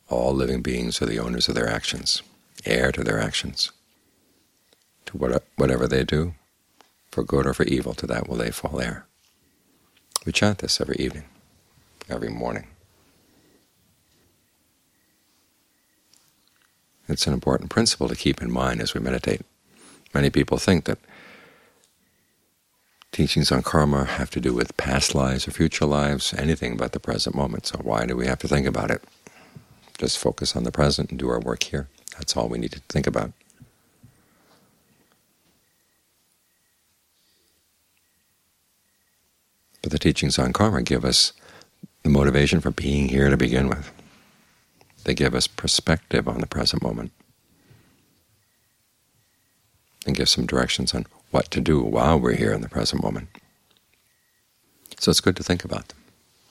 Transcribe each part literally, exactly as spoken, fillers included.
All living beings are the owners of their actions, heir to their actions. To what, whatever they do, for good or for evil, to that will they fall heir. We chant this every evening, every morning. It's an important principle to keep in mind as we meditate. Many people think that teachings on karma have to do with past lives or future lives, anything but the present moment. So why do we have to think about it? Just focus on the present and do our work here. That's all we need to think about. But the teachings on karma give us the motivation for being here to begin with. They give us perspective on the present moment and give some directions on what to do while we're here in the present moment. So it's good to think about them.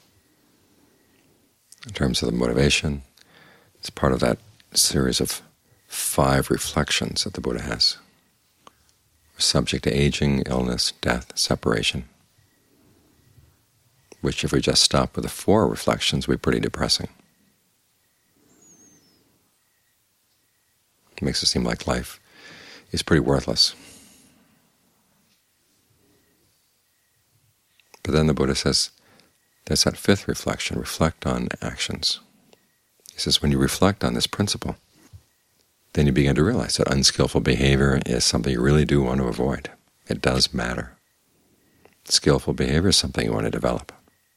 In terms of the motivation, it's part of that series of five reflections that the Buddha has. We're subject to aging, illness, death, separation, which if we just stop with the four reflections would be pretty depressing. It makes it seem like life is pretty worthless. But then the Buddha says there's that fifth reflection, reflect on actions. He says when you reflect on this principle, then you begin to realize that unskillful behavior is something you really do want to avoid. It does matter. Skillful behavior is something you want to develop.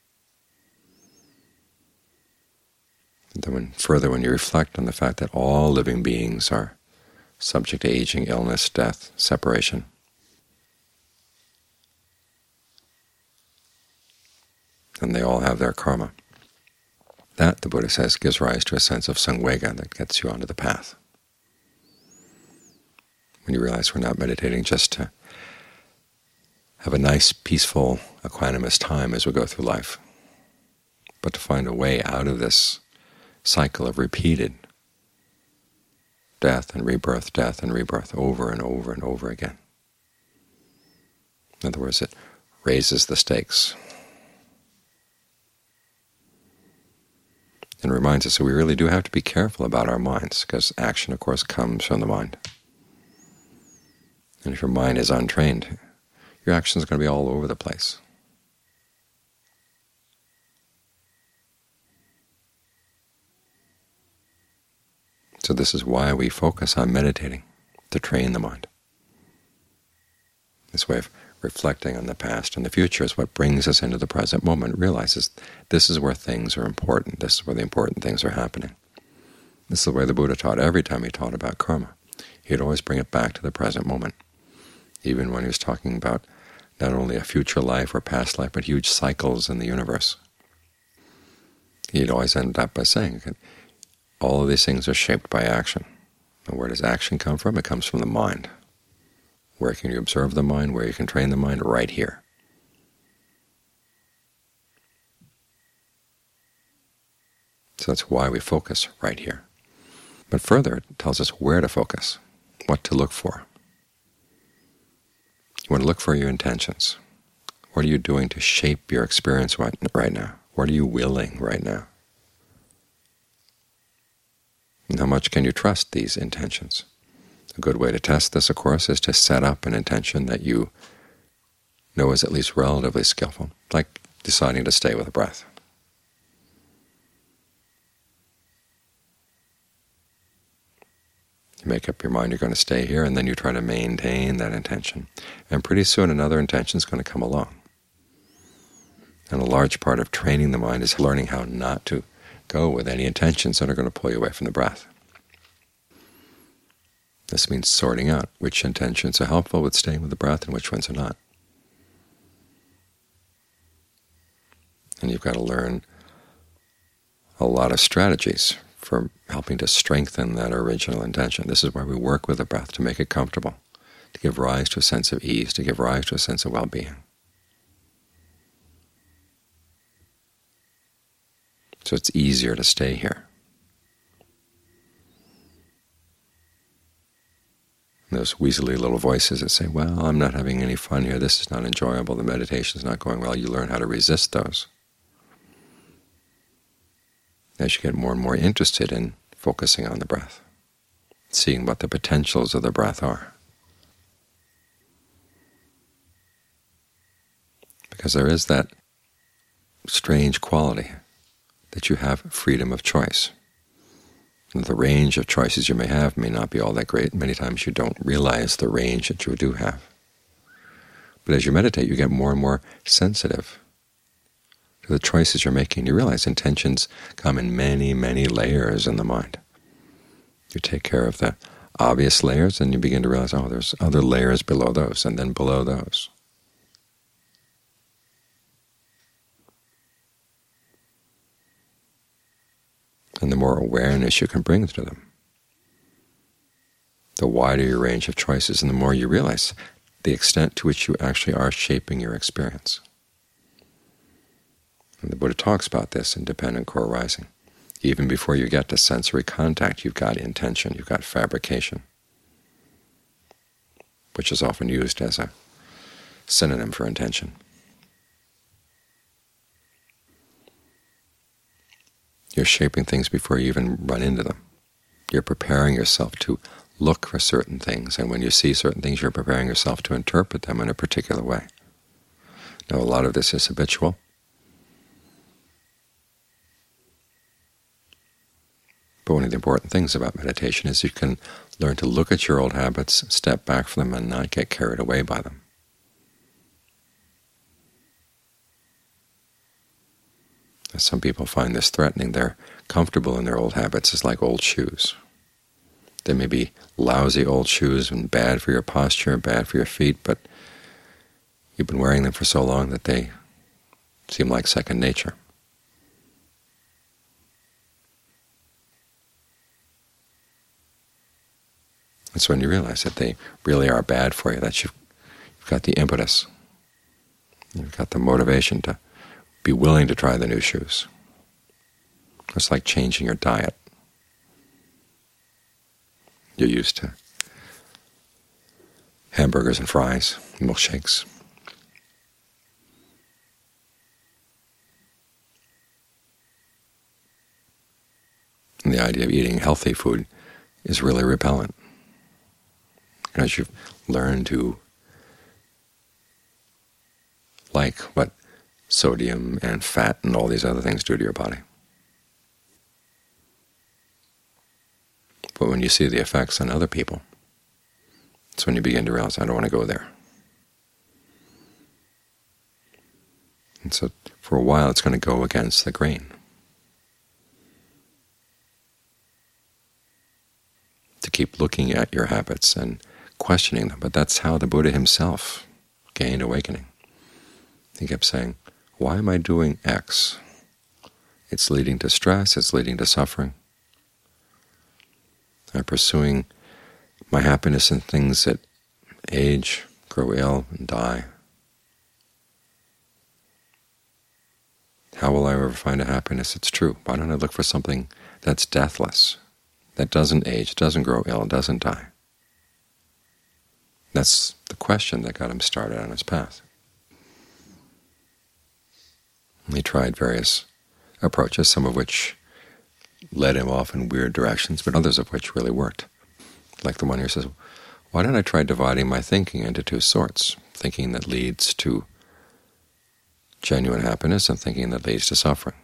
And then when, further, when you reflect on the fact that all living beings are subject to aging, illness, death, separation, and they all have their karma, that, the Buddha says, gives rise to a sense of samvega that gets you onto the path. When you realize we're not meditating just to have a nice, peaceful, equanimous time as we go through life, but to find a way out of this cycle of repeated death and rebirth, death and rebirth, over and over and over again. In other words, it raises the stakes and reminds us that we really do have to be careful about our minds, because action, of course, comes from the mind. And if your mind is untrained, your action is going to be all over the place. So this is why we focus on meditating, to train the mind. This way of reflecting on the past and the future is what brings us into the present moment, realizes this is where things are important, this is where the important things are happening. This is the way the Buddha taught every time he taught about karma. He'd always bring it back to the present moment, even when he was talking about not only a future life or past life, but huge cycles in the universe. He'd always end up by saying, all of these things are shaped by action. And where does action come from? It comes from the mind. Where can you observe the mind? Where you can train the mind? Right here. So that's why we focus right here. But further, it tells us where to focus, what to look for. You want to look for your intentions. What are you doing to shape your experience right, right now? What are you willing right now? And how much can you trust these intentions? A good way to test this, of course, is to set up an intention that you know is at least relatively skillful, like deciding to stay with a breath. You make up your mind you're going to stay here, and then you try to maintain that intention. And pretty soon another intention is going to come along. And a large part of training the mind is learning how not to go with any intentions that are going to pull you away from the breath. This means sorting out which intentions are helpful with staying with the breath and which ones are not. And you've got to learn a lot of strategies for helping to strengthen that original intention. This is why we work with the breath, to make it comfortable, to give rise to a sense of ease, to give rise to a sense of well-being. So it's easier to stay here. And those weaselly little voices that say, well, I'm not having any fun here, this is not enjoyable, the meditation is not going well, you learn how to resist those. as you get more and more interested in focusing on the breath, seeing what the potentials of the breath are. Because there is that strange quality that you have freedom of choice. And the range of choices you may have may not be all that great. Many times you don't realize the range that you do have. But as you meditate, you get more and more sensitive to the choices you're making. You realize intentions come in many, many layers in the mind. You take care of the obvious layers, and you begin to realize, oh, there's other layers below those, and then below those. And the more awareness you can bring to them, the wider your range of choices, and the more you realize the extent to which you actually are shaping your experience. And the Buddha talks about this in Dependent Co-arising. Even before you get to sensory contact, you've got intention, you've got fabrication, which is often used as a synonym for intention. You're shaping things before you even run into them. You're preparing yourself to look for certain things, and when you see certain things, you're preparing yourself to interpret them in a particular way. Now, a lot of this is habitual. But one of the important things about meditation is you can learn to look at your old habits, step back from them, and not get carried away by them. Some people find this threatening. They're comfortable in their old habits. It's like old shoes. They may be lousy old shoes and bad for your posture, bad for your feet, but you've been wearing them for so long that they seem like second nature. It's when you realize that they really are bad for you, that you've, you've got the impetus, you've got the motivation to be willing to try the new shoes. It's like changing your diet. You're used to hamburgers and fries, milkshakes. And the idea of eating healthy food is really repellent, because you've learned to like what sodium and fat and all these other things do to your body. But when you see the effects on other people, it's when you begin to realize, I don't want to go there. And so for a while it's going to go against the grain. To keep looking at your habits and questioning them. But that's how the Buddha himself gained awakening. He kept saying, why am I doing X? It's leading to stress, it's leading to suffering. I'm pursuing my happiness in things that age, grow ill, and die. How will I ever find a happiness that's true? Why don't I look for something that's deathless, that doesn't age, doesn't grow ill, doesn't die? That's the question that got him started on his path. He tried various approaches, some of which led him off in weird directions, but others of which really worked. Like the one here says, why don't I try dividing my thinking into two sorts, thinking that leads to genuine happiness and thinking that leads to suffering?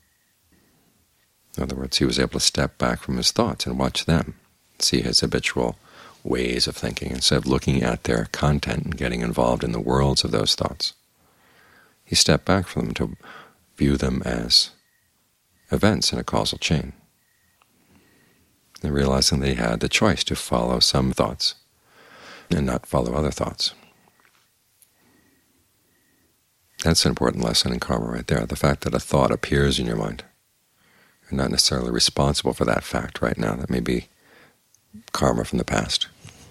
In other words, he was able to step back from his thoughts and watch them, see his habitual ways of thinking, instead of looking at their content and getting involved in the worlds of those thoughts. He stepped back from them to view them as events in a causal chain, and realizing that he had the choice to follow some thoughts and not follow other thoughts. That's an important lesson in karma right there, the fact that a thought appears in your mind. You're not necessarily responsible for that fact right now. That may be karma from the past.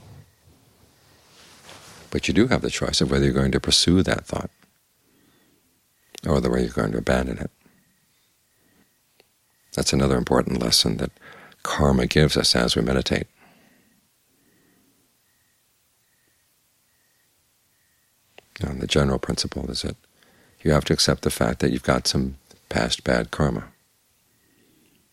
But you do have the choice of whether you're going to pursue that thought or the way you're going to abandon it. That's another important lesson that karma gives us as we meditate. And the general principle is that you have to accept the fact that you've got some past bad karma.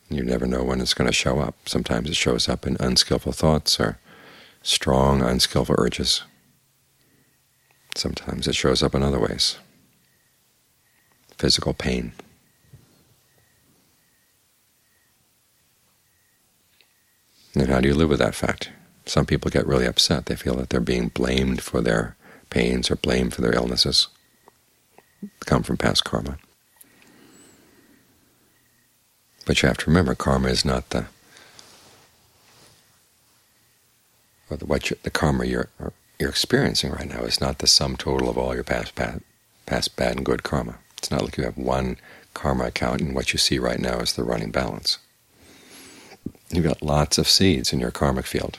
You never know when it's going to show up. Sometimes it shows up in unskillful thoughts or strong, unskillful urges. Sometimes it shows up in other ways. Physical pain. And how do you live with that fact? Some people get really upset. They feel that they're being blamed for their pains or blamed for their illnesses. They come from past karma. But you have to remember, karma is not the or the what you, the karma you're you're experiencing right now is not the sum total of all your past past, past bad and good karma. It's not like you have one karma account and what you see right now is the running balance. You've got lots of seeds in your karmic field,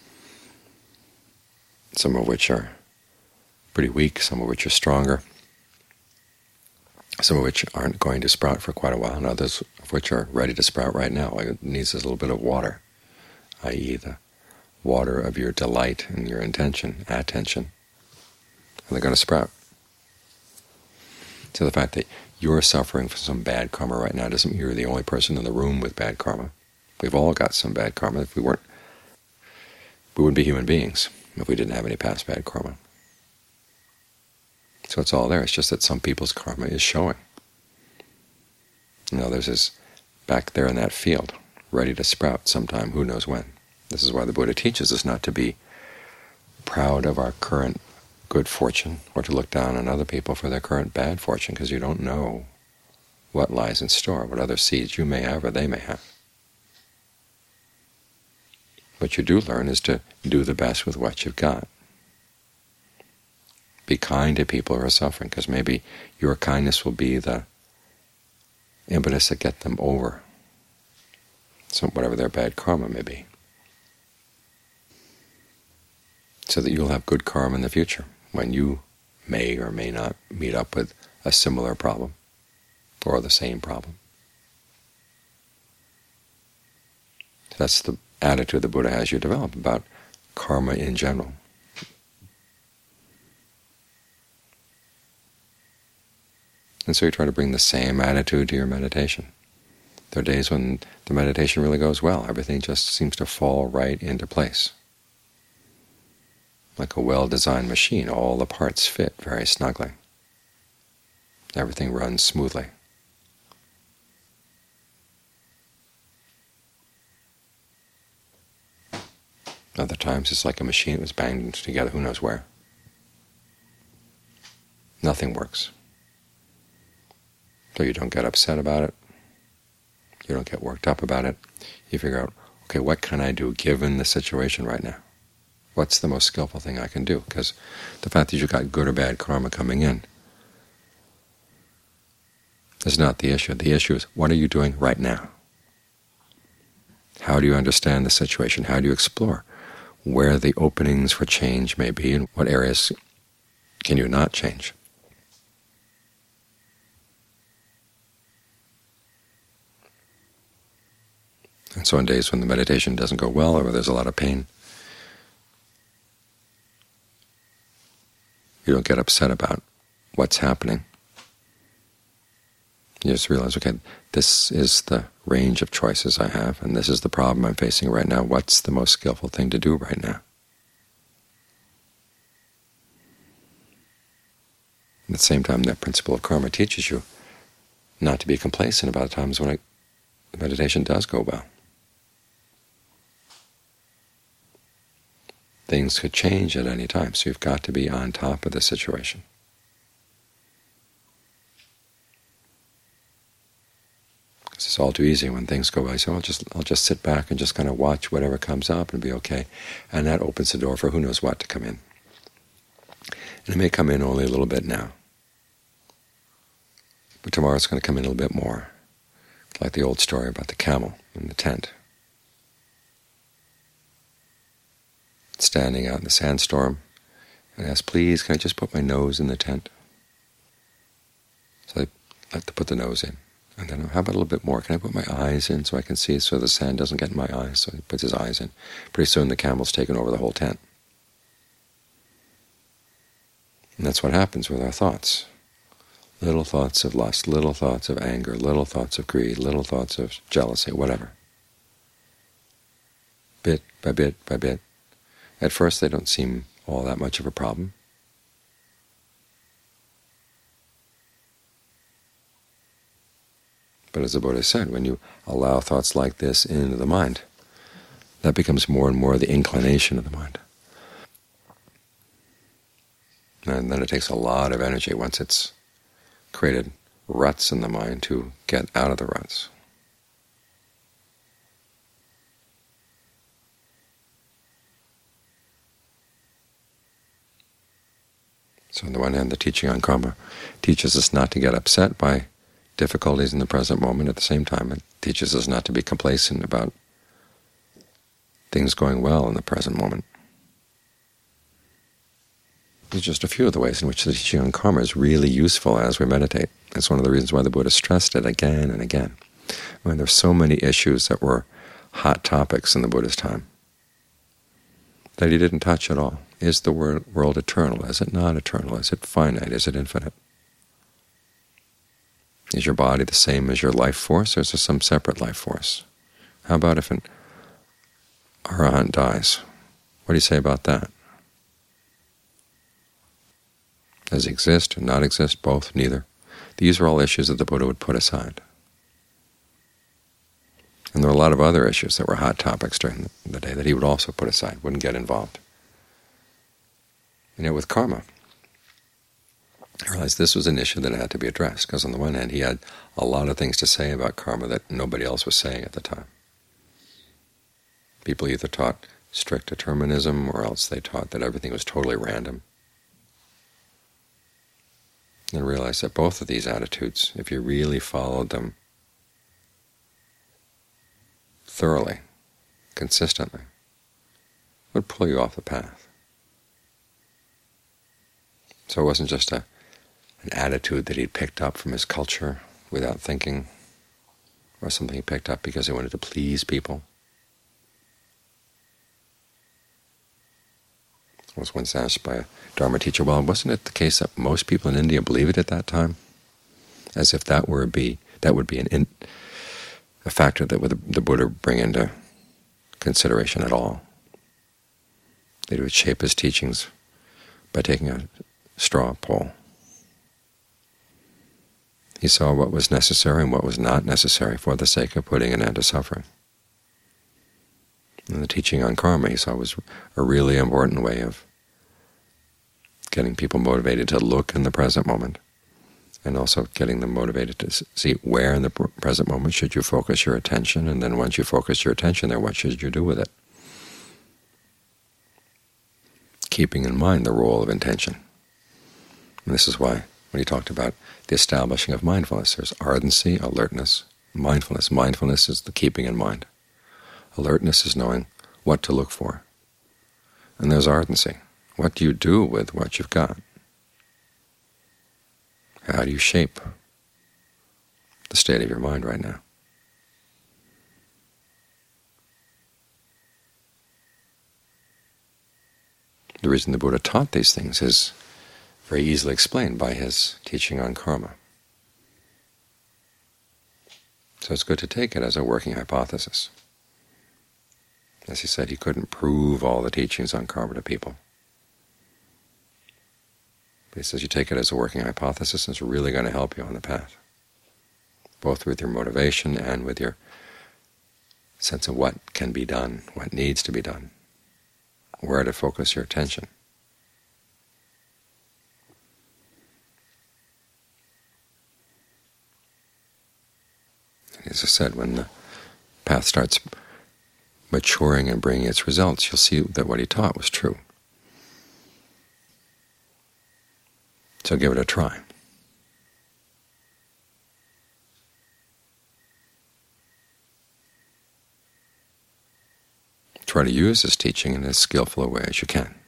some of which are pretty weak, some of which are stronger, some of which aren't going to sprout for quite a while, and others of which are ready to sprout right now. All it needs is a little bit of water, that is the water of your delight and your intention, attention, and they're going to sprout. So the fact that you're suffering from some bad karma right now doesn't mean you're the only person in the room with bad karma. We've all got some bad karma. If we weren't, we wouldn't be human beings if we didn't have any past bad karma. So it's all there. It's just that some people's karma is showing. And others is back there in that field, ready to sprout sometime, who knows when. This is why the Buddha teaches us not to be proud of our current good fortune or to look down on other people for their current bad fortune, because you don't know what lies in store, what other seeds you may have or they may have. What you do learn is to do the best with what you've got. Be kind to people who are suffering, because maybe your kindness will be the impetus to get them over so whatever their bad karma may be, so that you'll have good karma in the future when you may or may not meet up with a similar problem or the same problem. That's the attitude the Buddha has you develop about karma in general. And so you try to bring the same attitude to your meditation. There are days when the meditation really goes well. Everything just seems to fall right into place. Like a well-designed machine, all the parts fit very snugly. Everything runs smoothly. Other times it's like a machine that was banged together who knows where. Nothing works. So you don't get upset about it. You don't get worked up about it. You figure out, okay, what can I do given the situation right now? What's the most skillful thing I can do? Because the fact that you've got good or bad karma coming in is not the issue. The issue is, what are you doing right now? How do you understand the situation? How do you explore where the openings for change may be, and what areas can you not change? And so on days when the meditation doesn't go well or there's a lot of pain, you don't get upset about what's happening. You just realize, okay, this is the range of choices I have, and this is the problem I'm facing right now. What's the most skillful thing to do right now? At the same time, that principle of karma teaches you not to be complacent about times when it, the meditation does go well. Things could change at any time, so you've got to be on top of the situation. Because it's all too easy when things go well. You say, well, I'll just, I'll just sit back and just kind of watch whatever comes up and be okay. And that opens the door for who knows what to come in. And it may come in only a little bit now, but tomorrow it's going to come in a little bit more. Like the old story about the camel in the tent, standing out in the sandstorm, and asked, please, can I just put my nose in the tent? So they like to put the nose in. And then, how about a little bit more? Can I put my eyes in so I can see, so the sand doesn't get in my eyes? So he puts his eyes in. Pretty soon the camel's taken over the whole tent. And that's what happens with our thoughts. Little thoughts of lust, little thoughts of anger, little thoughts of greed, little thoughts of jealousy, whatever. Bit by bit by bit. At first they don't seem all that much of a problem. But as the Buddha said, when you allow thoughts like this into the mind, that becomes more and more the inclination of the mind. And then it takes a lot of energy once it's created ruts in the mind to get out of the ruts. So on the one hand, the teaching on karma teaches us not to get upset by difficulties in the present moment. At the same time, it teaches us not to be complacent about things going well in the present moment. These are just a few of the ways in which the teaching on karma is really useful as we meditate. It's one of the reasons why the Buddha stressed it again and again. I mean, there's so many issues that were hot topics in the Buddha's time that he didn't touch at all. Is the world eternal? Is it not eternal? Is it finite? Is it infinite? Is your body the same as your life force, or is there some separate life force? How about if an arahant dies? What do you say about that? Does it exist or not exist? Both? Neither? These are all issues that the Buddha would put aside. And there are a lot of other issues that were hot topics during the day that he would also put aside, wouldn't get involved. You know, with karma, I realized this was an issue that had to be addressed, because on the one hand he had a lot of things to say about karma that nobody else was saying at the time. People either taught strict determinism, or else they taught that everything was totally random. And realized that both of these attitudes, if you really followed them thoroughly, consistently, would pull you off the path. So it wasn't just a an attitude that he'd picked up from his culture without thinking, or something he picked up because he wanted to please people. I was once asked by a Dharma teacher, well, wasn't it the case that most people in India believed it at that time? As if that were be that would be an in, a factor that would the Buddha bring into consideration at all. That he would shape his teachings by taking a straw poll. He saw what was necessary and what was not necessary for the sake of putting an end to suffering. And the teaching on karma, he saw, was a really important way of getting people motivated to look in the present moment, and also getting them motivated to see where in the present moment should you focus your attention, and then once you focus your attention there, what should you do with it? Keeping in mind the role of intention. And this is why when he talked about the establishing of mindfulness, there's ardency, alertness, mindfulness. Mindfulness is the keeping in mind. Alertness is knowing what to look for. And there's ardency. What do you do with what you've got? How do you shape the state of your mind right now? The reason the Buddha taught these things is very easily explained by his teaching on karma. So it's good to take it as a working hypothesis. As he said, he couldn't prove all the teachings on karma to people. But he says you take it as a working hypothesis, and it's really going to help you on the path, both with your motivation and with your sense of what can be done, what needs to be done, where to focus your attention. As I said, when the path starts maturing and bringing its results, you'll see that what he taught was true. So give it a try. Try to use this teaching in as skillful a way as you can.